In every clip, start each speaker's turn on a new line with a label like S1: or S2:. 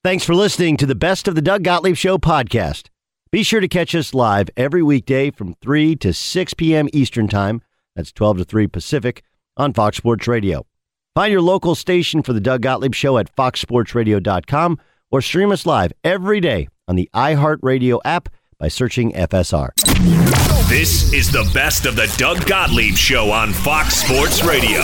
S1: Thanks for listening to the Best of the Doug Gottlieb Show podcast. Be sure to catch us live every weekday from 3 to 6 p.m. Eastern Time. That's 12 to 3 Pacific on Fox Sports Radio. Find your local station for the Doug Gottlieb Show at foxsportsradio.com or stream us live every day on the iHeartRadio app by searching FSR.
S2: This is the Best of the Doug Gottlieb Show on Fox Sports Radio.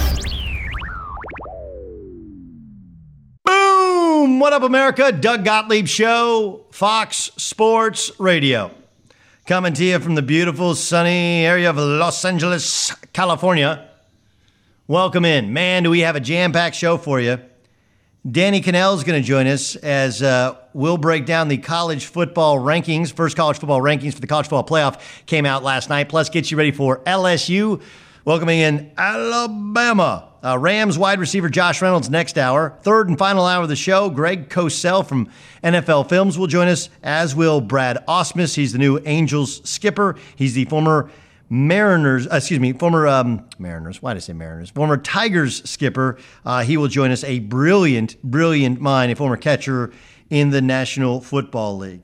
S1: Boom! What up, America? Doug Gottlieb Show, Fox Sports Radio. Coming to you from the beautiful, sunny area of Los Angeles, California. Welcome in. Man, do we have a jam-packed show for you. Danny Kanell is going to join us as we'll break down the college football rankings. First college football rankings for the college football playoff came out last night. Plus, get you ready for LSU welcoming in Alabama. Rams wide receiver Josh Reynolds next hour. Third and final hour of the show, Greg Cosell from NFL Films will join us, as will Brad Ausmus. He's the new Angels skipper. He's the former Mariners. Why did I say Mariners? Former Tigers skipper. He will join us, a brilliant mind, a former catcher in the National Football League.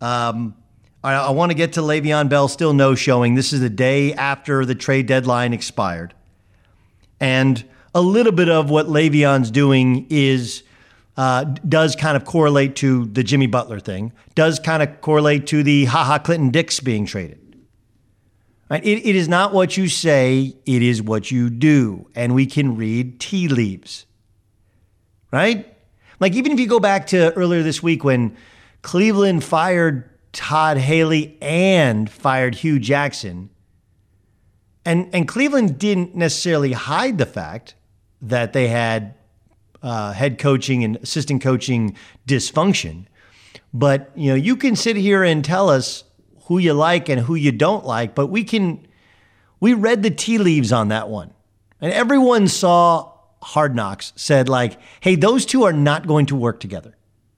S1: I want to get to Le'Veon Bell, still no showing. This is the day after the trade deadline expired. And a little bit of what Le'Veon's doing is does kind of correlate to the Jimmy Butler thing, does kind of correlate to the Clinton Dix being traded. Right? It is not what you say, it is what you do. And we can read tea leaves. Right? Like, even if you go back to earlier this week when Cleveland fired Todd Haley and fired Hugh Jackson, and Cleveland didn't necessarily hide the fact that they had head coaching and assistant coaching dysfunction. But, you can sit here and tell us who you like and who you don't like, but we read the tea leaves on that one. And everyone saw Hard Knocks, said like, hey, those two are not going to work together.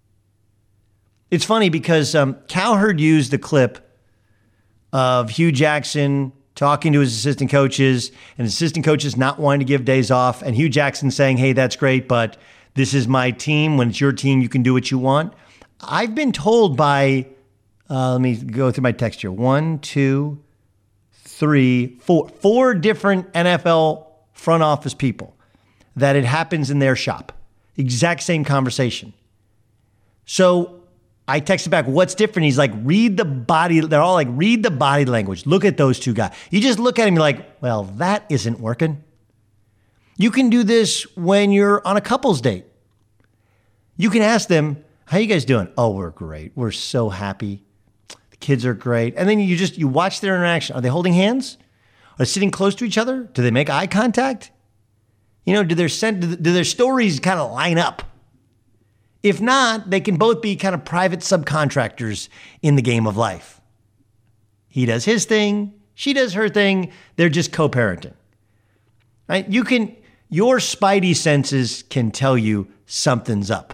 S1: It's funny because Cowherd used the clip of Hugh Jackson talking to his assistant coaches and assistant coaches not wanting to give days off, and Hugh Jackson saying, hey, that's great, but this is my team. When it's your team, you can do what you want. I've been told by, let me go through my text here. 1, 2, 3, 4 different NFL front office people that it happens in their shop. Exact same conversation. So I texted back, what's different? He's like, read the body. They're all like, read the body language. Look at those two guys. You just look at him like, well, that isn't working. You can do this when you're on a couple's date. You can ask them, how you guys doing? Oh, we're great. We're so happy. The kids are great. And then you watch their interaction. Are they holding hands? Are they sitting close to each other? Do they make eye contact? Do their stories kind of line up? If not, they can both be kind of private subcontractors in the game of life. He does his thing, she does her thing, they're just co-parenting. Right? Your spidey senses can tell you something's up.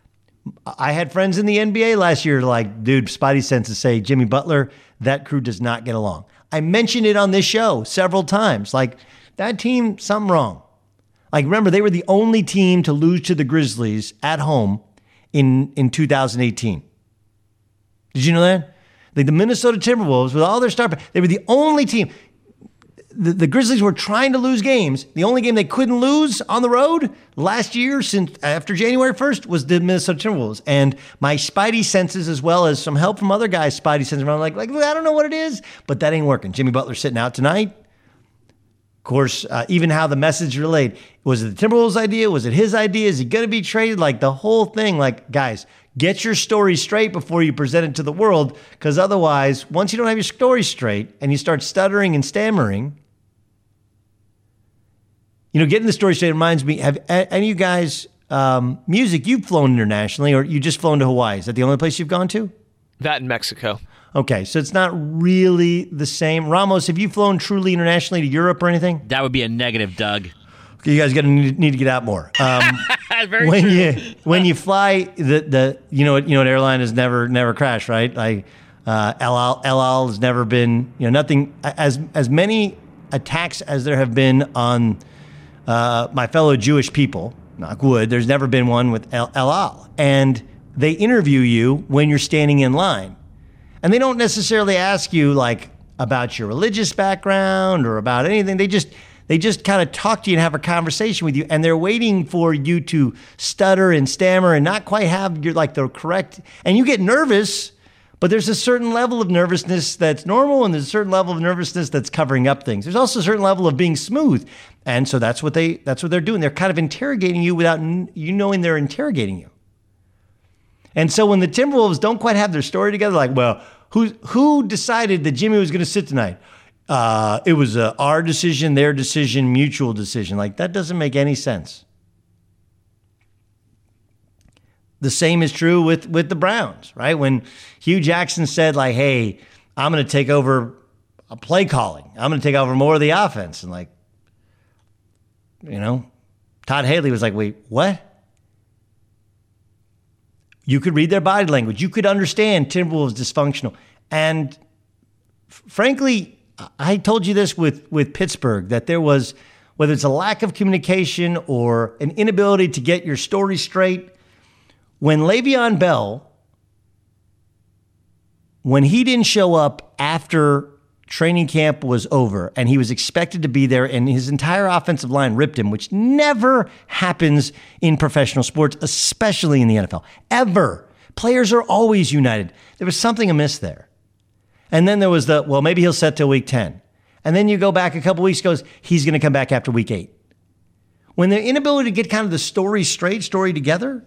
S1: I had friends in the NBA last year like, dude, spidey senses say Jimmy Butler, that crew does not get along. I mentioned it on this show several times. Like, that team, something wrong. Like, remember, they were the only team to lose to the Grizzlies at home in 2018. Did you know that? Like, the Minnesota Timberwolves, with all their star, they were the only team. The Grizzlies were trying to lose games. The only game they couldn't lose on the road last year, since after January 1st, was the Minnesota Timberwolves. And my spidey senses, as well as some help from other guys' spidey senses, I'm like, I don't know what it is, but that ain't working. Jimmy Butler sitting out tonight. Of course, even how the message relayed. Was it the Timberwolves' idea? Was it his idea? Is he going to be traded? Like, the whole thing. Like, guys, get your story straight before you present it to the world, because otherwise, once you don't have your story straight and you start stuttering and stammering, getting the story straight reminds me, have any of you guys, music, you've flown internationally, or you just flown to Hawaii? Is that the only place you've gone to?
S3: That in Mexico.
S1: Okay, so it's not really the same. Ramos, have you flown truly internationally to Europe or anything?
S4: That would be a negative, Doug.
S1: Okay, you guys need to get out more.
S4: Very true.
S1: When you fly, the you know what airline has never crashed, right? Like El Al has never been, nothing as many attacks as there have been on my fellow Jewish people. Knock wood. There's never been one with El Al. And they interview you when you're standing in line. And they don't necessarily ask you like about your religious background or about anything. They just kind of talk to you and have a conversation with you, and they're waiting for you to stutter and stammer and not quite have your like the correct, and you get nervous, but there's a certain level of nervousness that's normal, and there's a certain level of nervousness that's covering up things. There's also a certain level of being smooth. And so that's what they're doing. They're kind of interrogating you without you knowing they're interrogating you. And so when the Timberwolves don't quite have their story together, like, well, who decided that Jimmy was going to sit tonight? It was our decision, their decision, mutual decision. Like, that doesn't make any sense. The same is true with the Browns, right? When Hugh Jackson said, like, hey, I'm going to take over a play calling. I'm going to take over more of the offense. And like, Todd Haley was like, wait, what? You could read their body language. You could understand Timberwolves dysfunctional. And frankly, I told you this with Pittsburgh, that there was, whether it's a lack of communication or an inability to get your story straight, when Le'Veon Bell, when he didn't show up after training camp was over and he was expected to be there and his entire offensive line ripped him, which never happens in professional sports, especially in the NFL, ever. Players are always united. There was something amiss there. And then there was maybe he'll set till week 10. And then you go back a couple weeks, goes, he's going to come back after week 8. When the inability to get kind of the story together,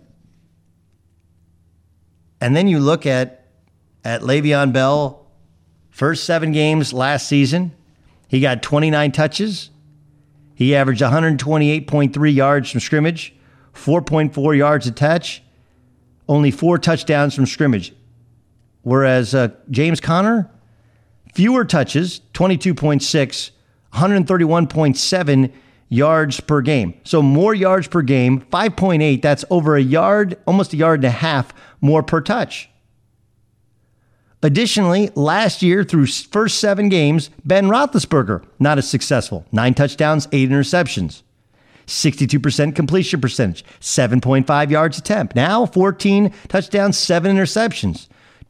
S1: and then you look at Le'Veon Bell, first 7 games last season, he got 29 touches. He averaged 128.3 yards from scrimmage, 4.4 yards a touch, only 4 touchdowns from scrimmage. Whereas James Conner, fewer touches, 22.6, 131.7 yards per game. So more yards per game, 5.8. That's over a yard, almost a yard and a half more per touch. Additionally, last year through first 7 games, Ben Roethlisberger, not as successful. 9 touchdowns, 8 interceptions. 62% completion percentage, 7.5 yards attempt. Now 14 touchdowns, 7 interceptions.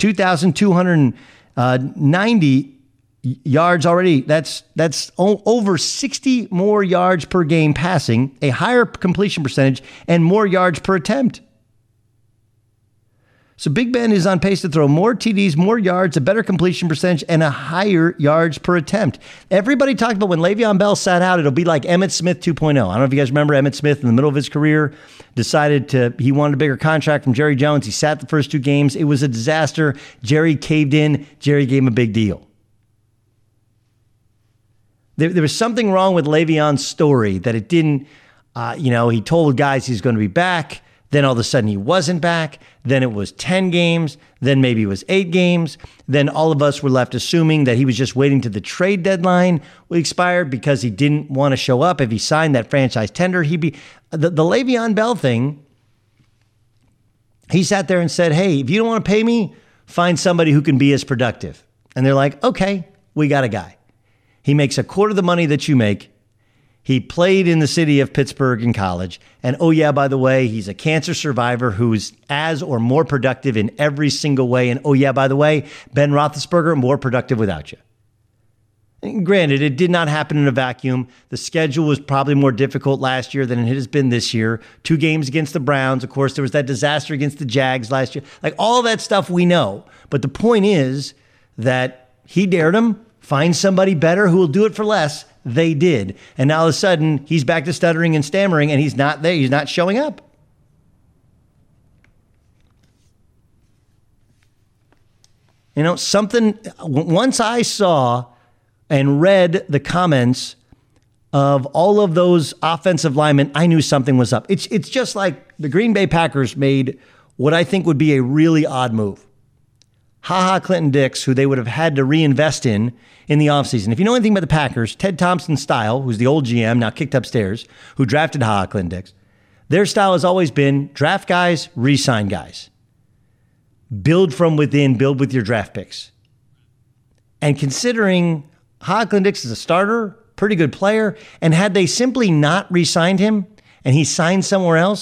S1: 2,290 yards already. That's over 60 more yards per game passing, a higher completion percentage, and more yards per attempt. So Big Ben is on pace to throw more TDs, more yards, a better completion percentage, and a higher yards per attempt. Everybody talked about when Le'Veon Bell sat out, it'll be like Emmitt Smith 2.0. I don't know if you guys remember Emmitt Smith in the middle of his career, he wanted a bigger contract from Jerry Jones. He sat the first 2 games. It was a disaster. Jerry caved in. Jerry gave him a big deal. There was something wrong with Le'Veon's story that it didn't, he told guys he's going to be back. Then all of a sudden he wasn't back. Then it was 10 games. Then maybe it was 8 games. Then all of us were left assuming that he was just waiting to the trade deadline expired because he didn't want to show up. If he signed that franchise tender, he'd be... The Le'Veon Bell thing, he sat there and said, hey, if you don't want to pay me, find somebody who can be as productive. And they're like, okay, we got a guy. He makes a quarter of the money that you make. He played in the city of Pittsburgh in college. And oh yeah, by the way, he's a cancer survivor who's as or more productive in every single way. And oh yeah, by the way, Ben Roethlisberger, more productive without you. And granted, it did not happen in a vacuum. The schedule was probably more difficult last year than it has been this year. 2 games against the Browns. Of course, there was that disaster against the Jags last year. Like all that stuff we know. But the point is that he dared him. Find somebody better who will do it for less. They did. And now all of a sudden, he's back to stuttering and stammering, and he's not there. He's not showing up. Once I saw and read the comments of all of those offensive linemen, I knew something was up. It's just like the Green Bay Packers made what I think would be a really odd move. HaHa Clinton-Dix, who they would have had to reinvest in the offseason. If you know anything about the Packers, Ted Thompson's style, who's the old GM, now kicked upstairs, who drafted HaHa Clinton-Dix, their style has always been draft guys, re-sign guys. Build from within, build with your draft picks. And considering HaHa Clinton-Dix is a starter, pretty good player, and had they simply not re-signed him and he signed somewhere else,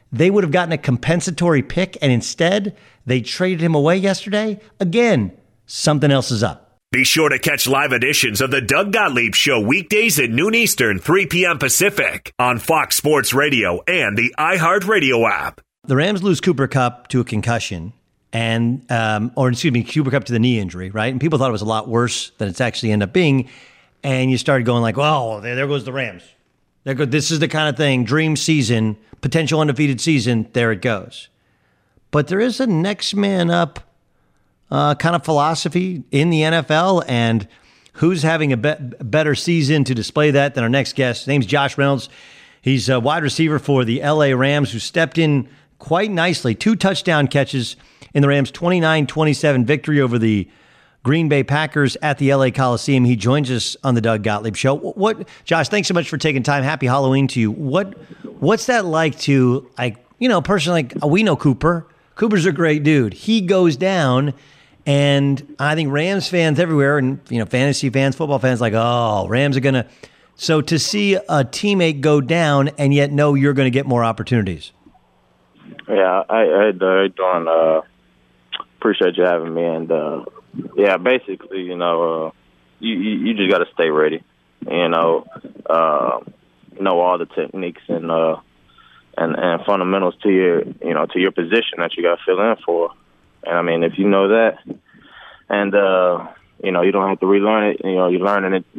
S1: they would have gotten a compensatory pick, and instead they traded him away yesterday. Again, something else is up.
S2: Be sure to catch live editions of the Doug Gottlieb Show weekdays at noon Eastern, 3 p.m. Pacific on Fox Sports Radio and the iHeartRadio app.
S1: The Rams lose Cooper Kupp to a concussion, and Cooper Kupp to the knee injury, right? And people thought it was a lot worse than it's actually ended up being. And you started going like, well, there goes the Rams. This is the kind of thing, dream season, potential undefeated season, there it goes. But there is a next man up kind of philosophy in the NFL, and who's having a better season to display that than our next guest? His name's Josh Reynolds. He's a wide receiver for the LA Rams, who stepped in quite nicely. 2 touchdown catches in the Rams' 29-27 victory over the Green Bay Packers at the LA Coliseum. He joins us on the Doug Gottlieb Show. Josh, thanks so much for taking time. Happy Halloween to you. What's that like to, personally, we know Cooper. Cooper's a great dude. He goes down, and I think Rams fans everywhere, and fantasy fans, football fans, like, oh, Rams are gonna. So to see a teammate go down and yet know you're going to get more opportunities.
S3: Yeah, I Dawn, appreciate you having me, and basically, you just got to stay ready. Know all the techniques and fundamentals to your position that you got to fill in for. And I mean, if you know that, and you don't have to relearn it. You're learning it.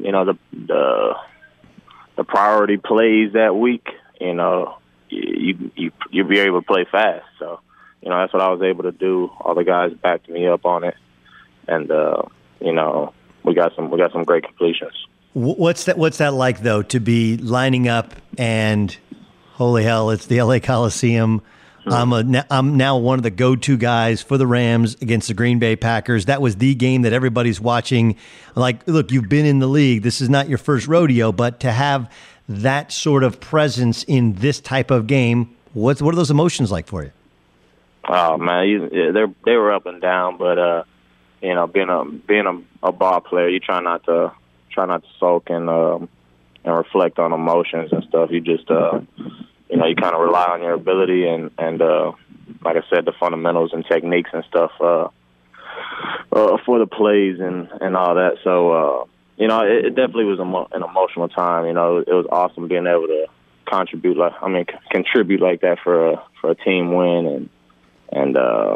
S3: The priority plays that week. You'll be able to play fast. So that's what I was able to do. All the guys backed me up on it, and we got some great completions.
S1: What's that like though, to be lining up and holy hell, it's the LA Coliseum. I'm now one of the go-to guys for the Rams against the Green Bay Packers. That was the game that everybody's watching. Like, look, you've been in the league. This is not your first rodeo, but to have that sort of presence in this type of game, what are those emotions like for you?
S3: Oh man, they were up and down, but being a ball player, you try not to sulk and reflect on emotions and stuff. You just you kind of rely on your ability and like I said, the fundamentals and techniques and stuff for the plays and all that. So it definitely was an emotional time. It was awesome being able to contribute like that for a team win and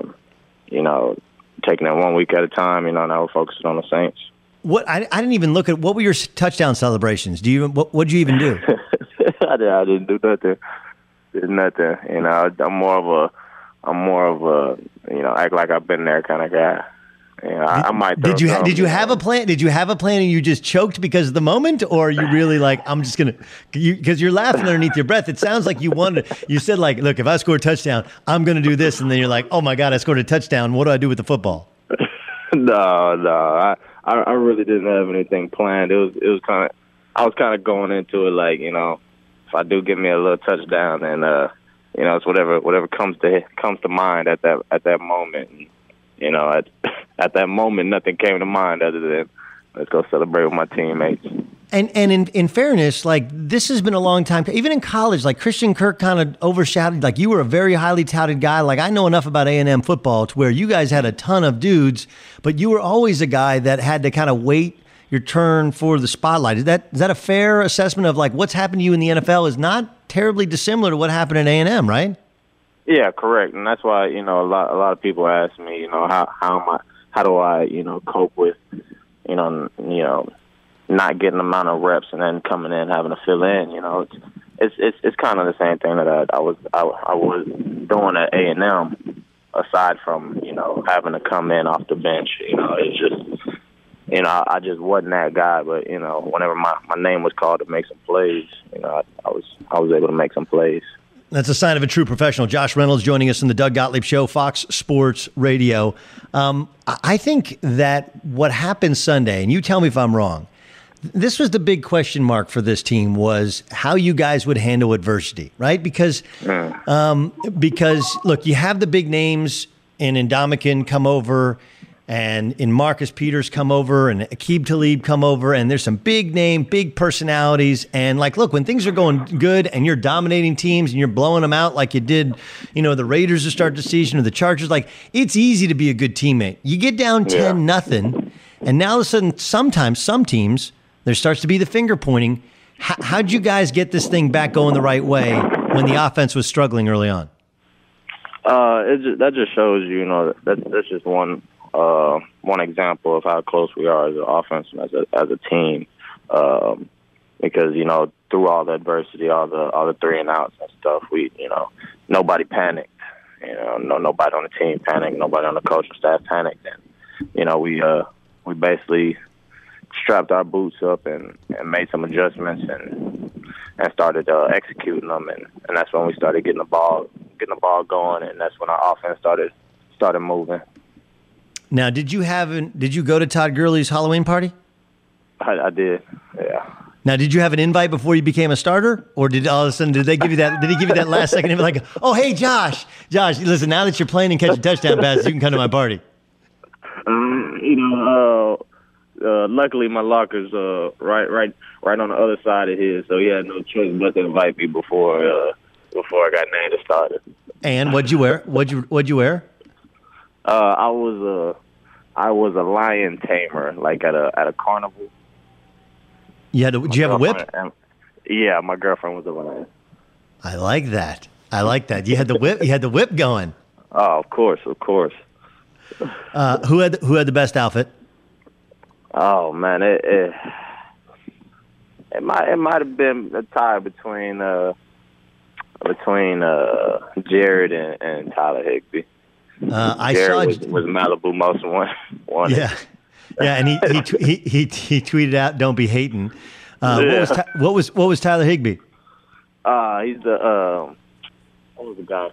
S3: taking it 1 week at a time. Now we're focusing on the Saints.
S1: What I didn't even look at. What were your touchdown celebrations? What'd you even do?
S3: I didn't do nothing. Did nothing. I'm more of a act like I've been there kind of guy. I might. Did you have a plan? Did you have a plan and you just choked because of the moment, or are you really like, I'm just gonna? Because you're laughing underneath your breath. It sounds like you wanted. You said like, look, if I score a touchdown, I'm gonna do this, and then you're like, oh my god, I scored a touchdown. What do I do with the football? No. I really didn't have anything planned. It was kind of. I was kind of going into it like, if I do give me a little touchdown, then it's whatever comes to mind at that moment. And, at that moment, nothing came to mind other than let's go celebrate with my teammates.
S1: And in fairness, like, this has been a long time. Even in college, like, Christian Kirk kind of overshadowed. Like, you were a very highly touted guy. Like, I know enough about A&M football to where you guys had a ton of dudes, but you were always a guy that had to kind of wait your turn for the spotlight. Is that a fair assessment of like what's happened to you in the NFL is not terribly dissimilar to what happened at A&M, right?
S3: Yeah, correct. And that's why, a lot of people ask me, how do I cope with, not getting the amount of reps and then coming in having to fill in, it's kind of the same thing that I was doing at A&M, aside from, having to come in off the bench. It's just, I just wasn't that guy, but whenever my name was called to make some plays, I was able to make some plays.
S1: That's a sign of a true professional. Josh Reynolds joining us in the Doug Gottlieb Show, Fox Sports Radio. I think that what happened Sunday, and you tell me if I'm wrong, this was the big question mark for this team, was how you guys would handle adversity, right? Because look, you have the big names in Ndamukong come over. and in Marcus Peters come over and Aqib Talib come over, and there's some big name, big personalities. And like, look, when things are going good and you're dominating teams and you're blowing them out like you did, the Raiders to start the season or the Chargers, like it's easy to be a good teammate. You get down 10-0, and now all of a sudden, sometimes some teams, there starts to be the finger pointing. How'd you guys get this thing back going the right way when the offense was struggling early on?
S3: That just shows you, that's just one example of how close we are as an offense and as a team. Because through all the adversity, all the 3 and outs and stuff, we nobody panicked. Nobody on the team panicked. Nobody on the coaching staff panicked. And we basically strapped our boots up and made some adjustments and started executing them, and that's when we started getting the ball going, and that's when our offense started moving.
S1: Now, did you go to Todd Gurley's Halloween party?
S3: I did, yeah.
S1: Now, did you have an invite before you became a starter, or did all of a sudden did he give you that last second invite, like, oh hey Josh, listen, now that you're playing and catching touchdown passes, you can come to my party?
S3: Luckily my locker's right on the other side of his, so he had no choice but to invite me before I got named a starter.
S1: And what'd you wear? What'd you wear?
S3: I was a lion tamer, like at a carnival. Did you have a whip? Yeah, my girlfriend was a lion.
S1: I like that. You had the whip. You had the whip going.
S3: Oh, of course.
S1: Who had the best outfit?
S3: Oh man, it might have been a tie between Jared and Tyler Higbee. Jared was Malibu most one.
S1: Yeah, and he tweeted out, "Don't be hating." What was Tyler Higbee?
S3: He's the what was the guy?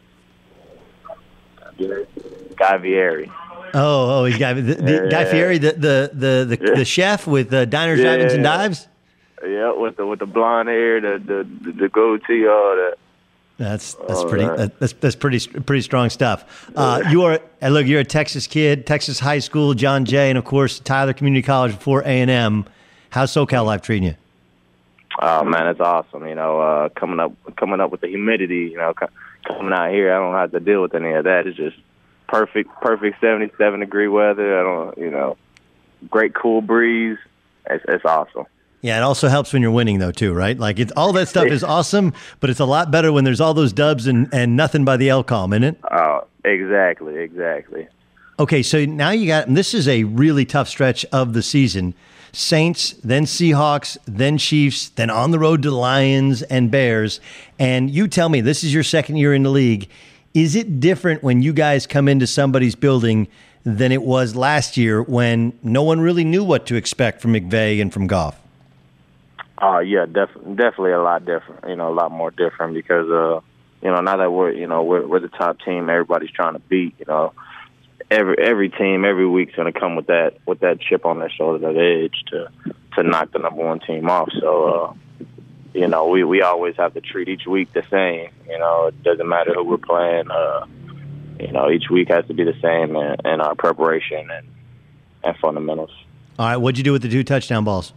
S3: Guy Fieri.
S1: Oh, he's Guy Fieri, the chef with Diners, Drive-Ins, and Dives.
S3: Yeah, with the blonde hair, the goatee, all that.
S1: That's pretty strong stuff. You're a Texas kid, Texas high school, John Jay, and of course Tyler Community College before A&M. How's SoCal life treating you?
S3: Oh man, it's awesome. Coming up with the humidity. Coming out here, I don't have to deal with any of that. It's just perfect 77-degree weather. Great cool breeze. It's awesome.
S1: Yeah, it also helps when you're winning, though, too, right? Like, all that stuff is awesome, but it's a lot better when there's all those dubs and nothing by the L-Calm, isn't it?
S3: Oh, exactly.
S1: Okay, so now this is a really tough stretch of the season. Saints, then Seahawks, then Chiefs, then on the road to Lions and Bears. And you tell me, this is your second year in the league. Is it different when you guys come into somebody's building than it was last year when no one really knew what to expect from McVay and from Goff?
S3: Yeah, definitely a lot different. A lot more different because now that we're the top team, everybody's trying to beat. Every team every week's going to come with that chip on their shoulder, that edge to knock the number one team off. So we always have to treat each week the same. It doesn't matter who we're playing. Each week has to be the same in our preparation and fundamentals.
S1: All right, what'd you do with the 2 touchdown balls?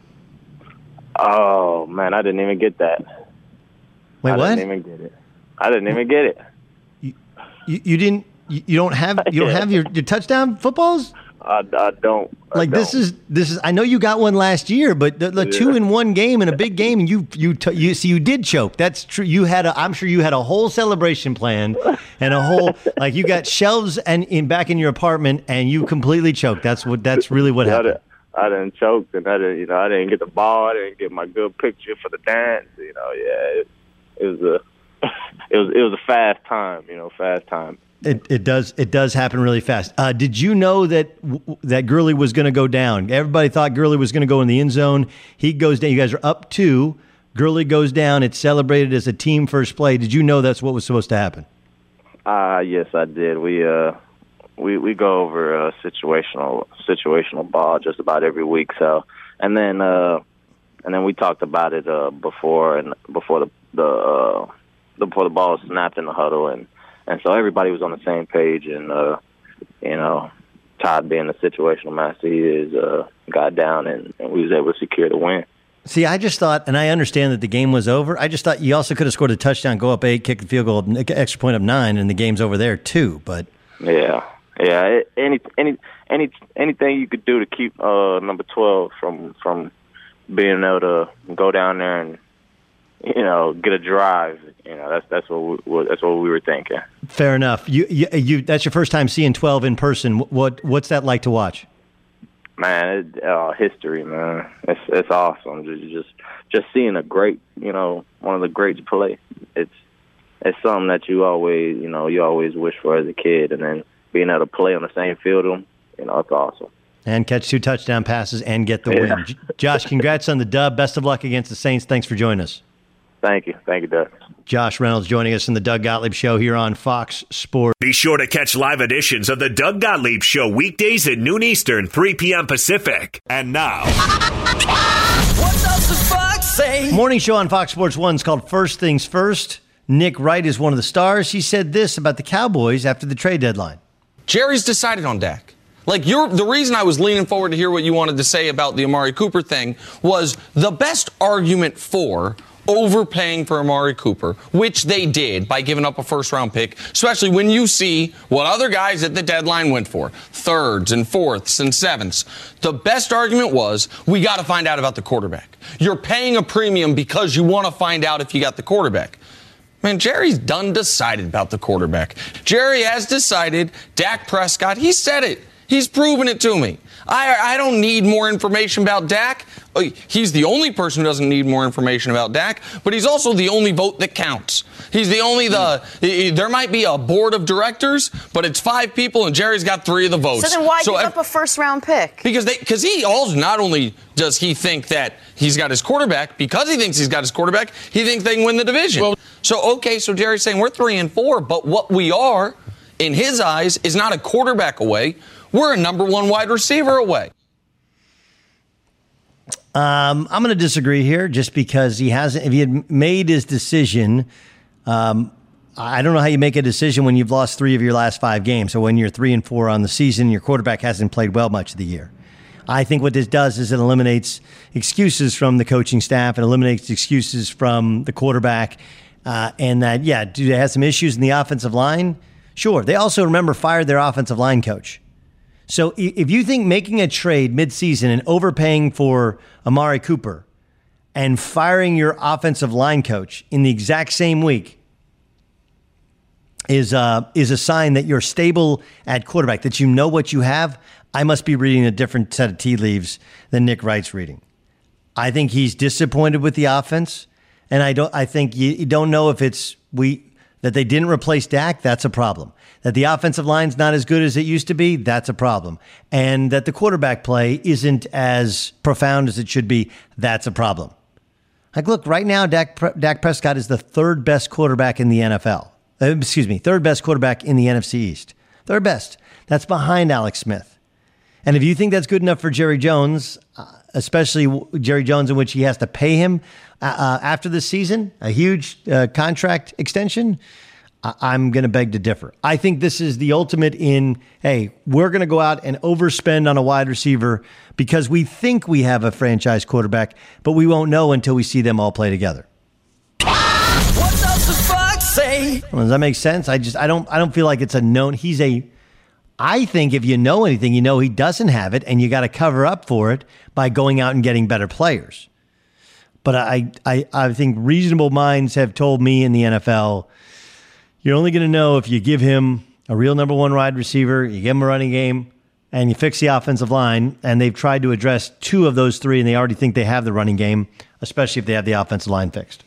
S3: Oh man, I didn't even get that.
S1: Wait, what?
S3: I didn't even get it.
S1: You didn't. You don't have your touchdown footballs?
S3: I don't.
S1: This is. I know you got one last year, but the 2 in one game in a big game, and you did choke. That's true. I'm sure you had a whole celebration plan and a whole you got shelves back in your apartment, and you completely choked. That's really what happened.
S3: I didn't choke, and I didn't get the ball. I didn't get my good picture for the dance. It was a fast time. Fast time.
S1: It does happen really fast. Did you know that Gurley was going to go down? Everybody thought Gurley was going to go in the end zone. He goes down. You guys are up 2. Gurley goes down. It's celebrated as a team first play. Did you know that's what was supposed to happen?
S3: Yes, I did. We go over a situational ball just about every week. So, and then we talked about it before the ball was snapped in the huddle, and so everybody was on the same page, and Todd, being the situational master he is, got down and we was able to secure the win.
S1: See, I just thought, and I understand that the game was over. I just thought you also could have scored a touchdown, go up 8, kick the field goal, extra point up 9, and the game's over there too. But
S3: yeah. Anything you could do to keep number 12 from being able to go down there and get a drive. That's what we were thinking.
S1: Fair enough. You that's your first time seeing 12 in person. What's that like to watch?
S3: Man, history, man. It's awesome. Just seeing a great, one of the greats play. It's something that you always wish for as a kid, and then being able to play on the same field with them, it's awesome. And
S1: catch 2 touchdown passes and get the win. Josh, congrats on the dub. Best of luck against the Saints. Thanks for joining us.
S3: Thank you, Doug.
S1: Josh Reynolds joining us in the Doug Gottlieb Show here on Fox Sports.
S2: Be sure to catch live editions of the Doug Gottlieb Show weekdays at noon Eastern, 3 p.m. Pacific. And now,
S1: what does the Fox say? Morning show on Fox Sports 1 is called First Things First. Nick Wright is one of the stars. He said this about the Cowboys after the trade deadline.
S5: Jerry's decided on Dak. The reason I was leaning forward to hear what you wanted to say about the Amari Cooper thing was the best argument for overpaying for Amari Cooper, which they did by giving up a first-round pick, especially when you see what other guys at the deadline went for, thirds and fourths and sevenths. The best argument was, we got to find out about the quarterback. You're paying a premium because you want to find out if you got the quarterback. Man, Jerry's done decided about the quarterback. Jerry has decided Dak Prescott, he said it. He's proven it to me. I don't need more information about Dak. He's the only person who doesn't need more information about Dak, but he's also the only vote that counts. He's there might be a board of directors, but it's 5 people, and Jerry's got 3 of the votes.
S6: So then why give up a first-round pick?
S5: Because he also, not only does he think that he's got his quarterback, because he thinks he's got his quarterback, he thinks they can win the division. So Jerry's saying we're 3-4, but what we are, in his eyes, is not a quarterback away. We're a number 1 wide receiver away.
S1: I'm going to disagree here just because if he had made his decision, I don't know how you make a decision when you've lost 3 of your last 5 games. So when you're 3-4 on the season, your quarterback hasn't played well much of the year. I think what this does is it eliminates excuses from the coaching staff. It eliminates excuses from the quarterback. And that, do they have some issues in the offensive line? Sure. They also, fired their offensive line coach. So if you think making a trade midseason and overpaying for Amari Cooper and firing your offensive line coach in the exact same week is a sign that you're stable at quarterback, that you know what you have, I must be reading a different set of tea leaves than Nick Wright's reading. I think he's disappointed with the offense, and I think you don't know if it's that they didn't replace Dak. That's a problem. That the offensive line's not as good as it used to be, that's a problem. And that the quarterback play isn't as profound as it should be, that's a problem. Look, right now, Dak Prescott is the 3rd best quarterback in the NFL. 3rd best quarterback in the NFC East. 3rd best. That's behind Alex Smith. And if you think that's good enough for Jerry Jones, especially Jerry Jones, in which he has to pay him after this season, a huge contract extension, I'm going to beg to differ. I think this is the ultimate in, hey, we're going to go out and overspend on a wide receiver because we think we have a franchise quarterback, but we won't know until we see them all play together. What does the Fox say? Well, does that make sense? I don't feel like it's a known. I think if you know anything, you know he doesn't have it, and you got to cover up for it by going out and getting better players. But I think reasonable minds have told me in the NFL, you're only going to know if you give him a real number 1 wide receiver, you give him a running game, and you fix the offensive line. And they've tried to address 2 of those 3, and they already think they have the running game, especially if they have the offensive line fixed.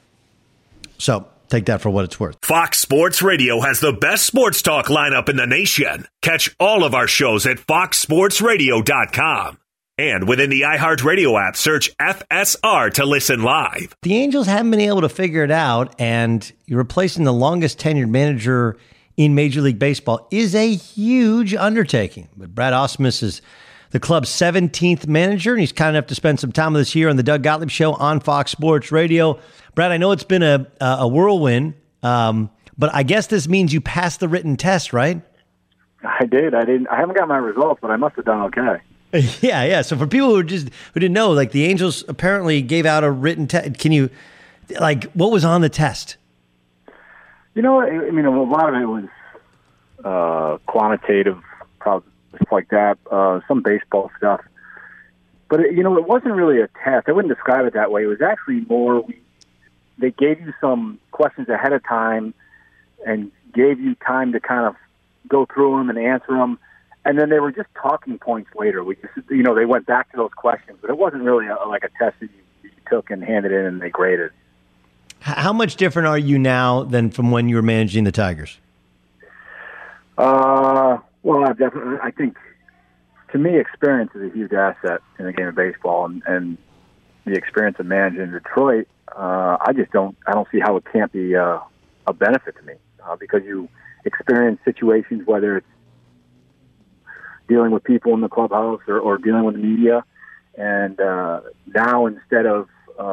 S1: So take that for what it's worth.
S2: Fox Sports Radio has the best sports talk lineup in the nation. Catch all of our shows at foxsportsradio.com. And within the iHeartRadio app, search FSR to listen live.
S1: The Angels haven't been able to figure it out, and you're replacing the longest tenured manager in Major League Baseball is a huge undertaking. But Brad Ausmus is the club's 17th manager, and he's kind enough to spend some time with us here on the Doug Gottlieb Show on Fox Sports Radio. Brad, I know it's been a whirlwind, but I guess this means you passed the written test, right?
S7: I did. I haven't got my results, but I must have done okay.
S1: Yeah. So for people who didn't know, like the Angels apparently gave out a written test. Can you, like, what was on the test?
S7: You know, I mean, a lot of it was quantitative, probably stuff like that. Some baseball stuff, but it wasn't really a test. I wouldn't describe it that way. It was actually more. They gave you some questions ahead of time, and gave you time to kind of go through them and answer them. And then they were just talking points later. We just, they went back to those questions, but it wasn't really like a test that you took and handed in and they graded.
S1: How much different are you now than from when you were managing the Tigers?
S7: Well, I think, to me, experience is a huge asset in the game of baseball, and the experience of managing Detroit, I don't see how it can't be a benefit to me, because you experience situations, whether it's dealing with people in the clubhouse or dealing with the media. And now instead of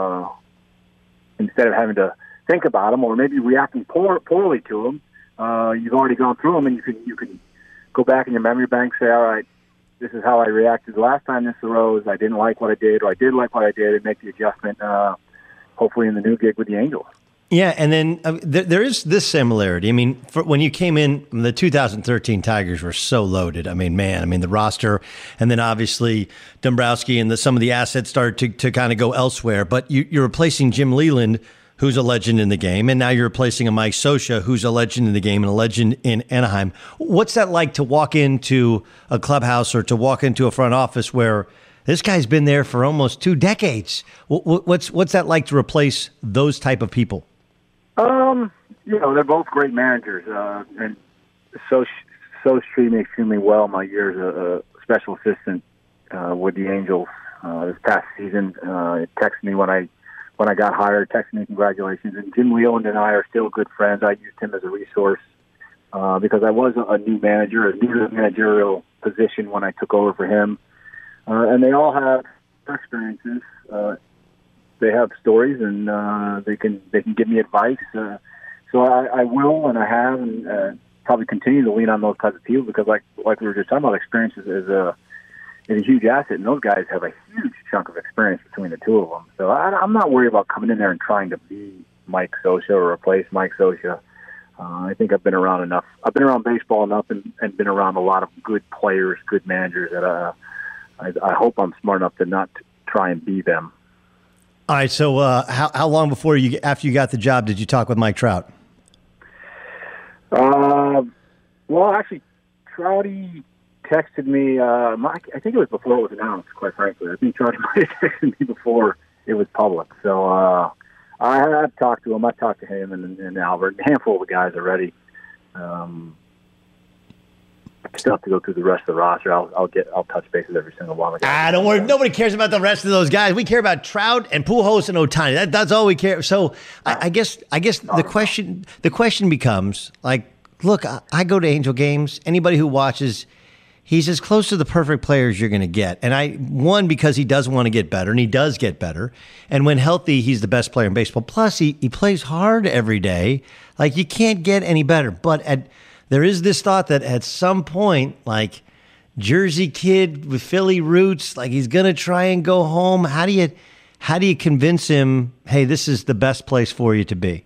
S7: having to think about them or maybe reacting poorly to them, you've already gone through them, and you can go back in your memory bank, say, all right, this is how I reacted the last time this arose. I didn't like what I did, or I did like what I did, and make the adjustment, hopefully in the new gig with the Angels.
S1: Yeah, and then there is this similarity. I mean, when you came in, the 2013 Tigers were so loaded. I mean, the roster, and then obviously Dombrowski and some of the assets started to kind of go elsewhere. But you're replacing Jim Leyland, who's a legend in the game, and now you're replacing a Mike Scioscia, who's a legend in the game and a legend in Anaheim. What's that like to walk into a clubhouse or to walk into a front office where this guy's been there for almost 2 decades? What's that like to replace those type of people?
S7: They're both great managers, and Scioscia treated me extremely well my years as a special assistant with the Angels. This past season, he texted me when I got hired, texted me congratulations. And Jim Leyland and I are still good friends. I used him as a resource because I was a new manager, a new managerial position when I took over for him. And they all have their experiences. They have stories, and they can give me advice. So I will, and I have, and probably continue to lean on those types of people because, like we were just talking about, experience is a huge asset, and those guys have a huge chunk of experience between the two of them. So I'm not worried about coming in there and trying to be Mike Scioscia or replace Mike Scioscia. I think I've been around enough. I've been around baseball enough and been around a lot of good players, good managers that I hope I'm smart enough to not try and be them.
S1: All right, so how long after you got the job did you talk with Mike Trout?
S7: Well, actually, Trouty texted me. I think it was before it was announced, quite frankly. I think Trouty might have texted me before it was public. So I've talked to him. I've talked to him and Albert, a handful of the guys already. Still have to go through the rest of the roster. I'll touch base with every single one of the guys.
S1: Don't worry. Nobody cares about the rest of those guys. We care about Trout and Pujols and Ohtani. That's all we care. So I guess the question becomes, like, look, I go to Angel games. Anybody who watches, he's as close to the perfect player as you're going to get. And because he does want to get better, and he does get better. And when healthy, he's the best player in baseball. Plus, he plays hard every day. Like, you can't get any better. But there is this thought that at some point, like, Jersey kid with Philly roots, like, he's going to try and go home. How do you convince him, hey, this is the best place for you to be?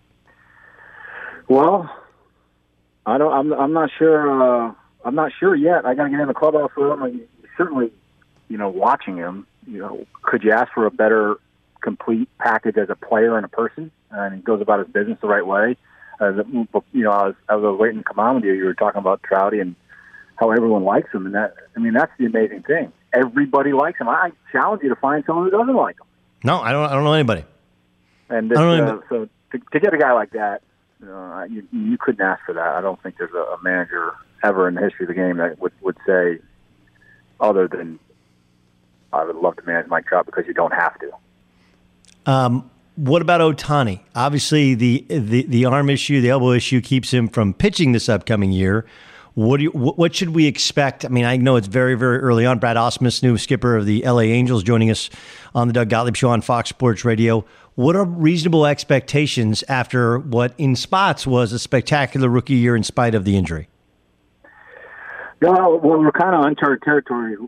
S7: Well, I'm not sure. I'm not sure yet. I got to get in the clubhouse with him. And certainly, watching him, could you ask for a better complete package as a player and a person? And he goes about his business the right way. I was waiting to come on with you. You were talking about Trouty and how everyone likes him, and that's the amazing thing. Everybody likes him. I challenge you to find someone who doesn't like him.
S1: No, I don't know anybody.
S7: And so to get a guy like that, you couldn't ask for that. I don't think there's a manager ever in the history of the game that would say, other than, I would love to manage Mike Trout, because you don't have to.
S1: What about Ohtani? Obviously, the arm issue, the elbow issue keeps him from pitching this upcoming year. What should we expect? I mean, I know it's very, very early on. Brad Ausmus, new skipper of the LA Angels, joining us on the Doug Gottlieb Show on Fox Sports Radio. What are reasonable expectations after what in spots was a spectacular rookie year in spite of the injury?
S7: No, well, we're kind of uncharted territory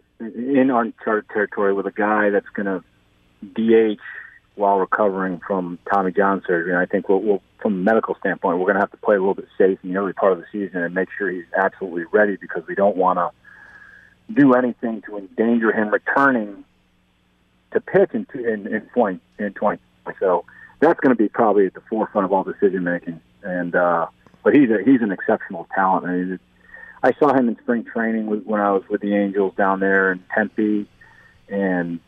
S7: with a guy that's going to DH while recovering from Tommy John surgery. And I think we'll from a medical standpoint, we're going to have to play a little bit safe in the early part of the season and make sure he's absolutely ready, because we don't want to do anything to endanger him returning to pitch in 2020. So that's going to be probably at the forefront of all decision making. And but he's an exceptional talent. I mean, I saw him in spring training when I was with the Angels down there in Tempe, and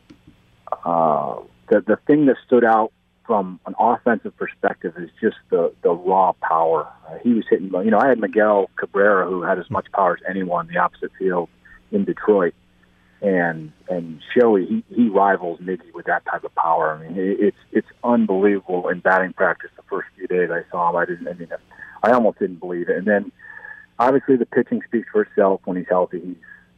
S7: the thing that stood out from an offensive perspective is just the raw power. He was hitting. I had Miguel Cabrera, who had as much power as anyone in the opposite field in Detroit, and Shohei, he rivals Miggy with that type of power. I mean, it's unbelievable in batting practice. The first few days I saw him, I almost didn't believe it. And then obviously the pitching speaks for itself when he's healthy.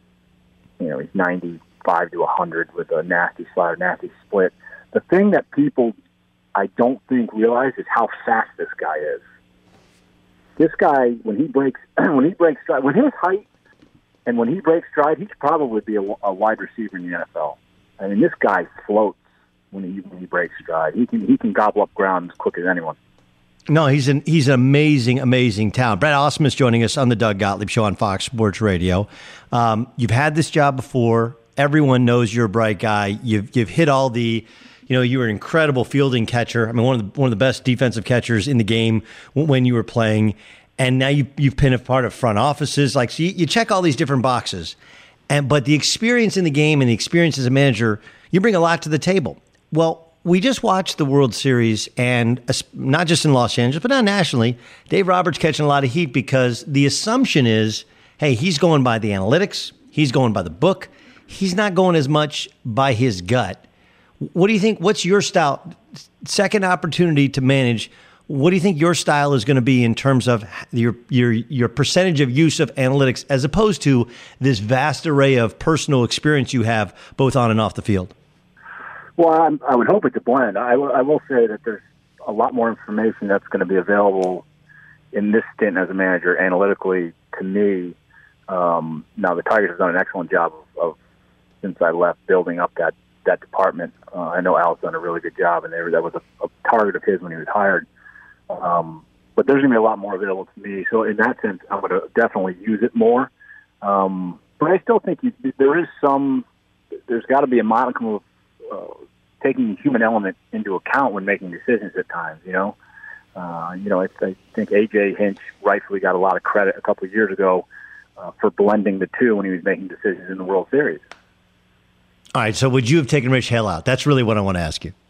S7: He's 95 to 100 with a nasty slider, nasty split. The thing that people I don't think realize is how fast this guy is. This guy, when he breaks stride, with his height, and when he breaks stride, he could probably be a wide receiver in the NFL. I mean, this guy floats when he breaks stride. He can gobble up ground as quick as anyone.
S1: No, he's an amazing, amazing talent. Brad Ausmus is joining us on the Doug Gottlieb Show on Fox Sports Radio. You've had this job before. Everyone knows you're a bright guy. You've hit all the. You were an incredible fielding catcher. I mean, one of the best defensive catchers in the game when you were playing. And now you've been a part of front offices. So you check all these different boxes. But the experience in the game and the experience as a manager, you bring a lot to the table. Well, we just watched the World Series, and not just in Los Angeles, but not nationally, Dave Roberts catching a lot of heat because the assumption is, hey, he's going by the analytics. He's going by the book. He's not going as much by his gut. What do you think? What's your style? Second opportunity to manage. What do you think your style is going to be in terms of your percentage of use of analytics as opposed to this vast array of personal experience you have both on and off the field?
S7: Well, I would hope it's a blend. I will say that there's a lot more information that's going to be available in this stint as a manager analytically to me. Now, the Tigers have done an excellent job of since I left, building up that department. I know Al's done a really good job, and that was a target of his when he was hired. But there's going to be a lot more available to me. So in that sense, I'm going to definitely use it more. But I still think there's got to be a modicum of taking the human element into account when making decisions at times. I think A.J. Hinch rightfully got a lot of credit a couple of years ago for blending the two when he was making decisions in the World Series.
S1: All right, so would you have taken Rich Hill out? That's really what I want to ask you.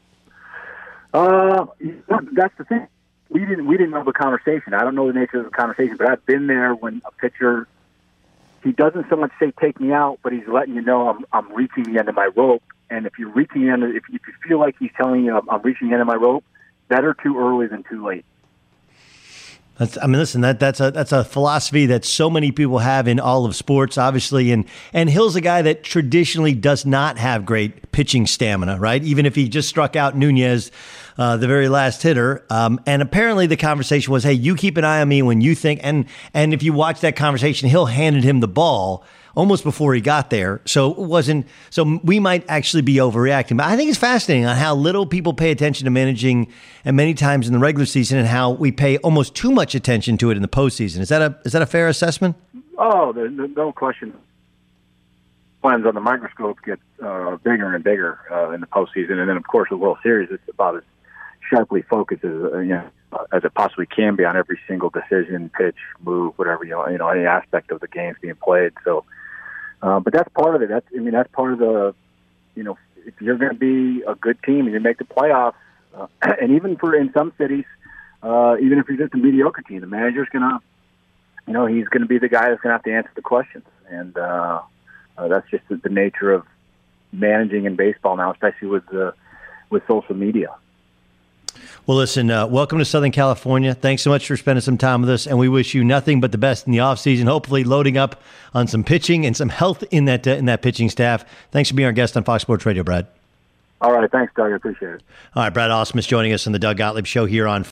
S7: That's the thing. We didn't know the conversation. I don't know the nature of the conversation, but I've been there when a pitcher, he doesn't so much say take me out, but he's letting you know I'm reaching the end of my rope. And if you're reaching the end, if you feel like he's telling you I'm reaching the end of my rope, better too early than too late.
S1: Listen, that's a philosophy that so many people have in all of sports, obviously, and Hill's a guy that traditionally does not have great pitching stamina, right? Even if he just struck out Nunez, the very last hitter, and apparently the conversation was, hey, you keep an eye on me when you think, and if you watch that conversation, Hill handed him the ball almost before he got there. So we might actually be overreacting. But I think it's fascinating on how little people pay attention to managing, and many times in the regular season, and how we pay almost too much attention to it in the postseason. Is that a fair assessment?
S7: Oh, no question. Plans on the microscope get bigger and bigger in the postseason, and then of course the World Series, it's about as sharply focused as it possibly can be on every single decision, pitch, move, whatever, any aspect of the games being played. So, but that's part of it. That's part of the, if you're going to be a good team and you make the playoffs, and even in some cities, even if you're just a mediocre team, the manager's going to, he's going to be the guy that's going to have to answer the questions. And that's just the nature of managing in baseball now, especially with social media.
S1: Well, listen, welcome to Southern California. Thanks so much for spending some time with us, and we wish you nothing but the best in the offseason, hopefully loading up on some pitching and some health in that pitching staff. Thanks for being our guest on Fox Sports Radio, Brad.
S7: All right. Thanks, Doug. I appreciate it.
S1: All right, Brad Ausmus joining us on the Doug Gottlieb Show here on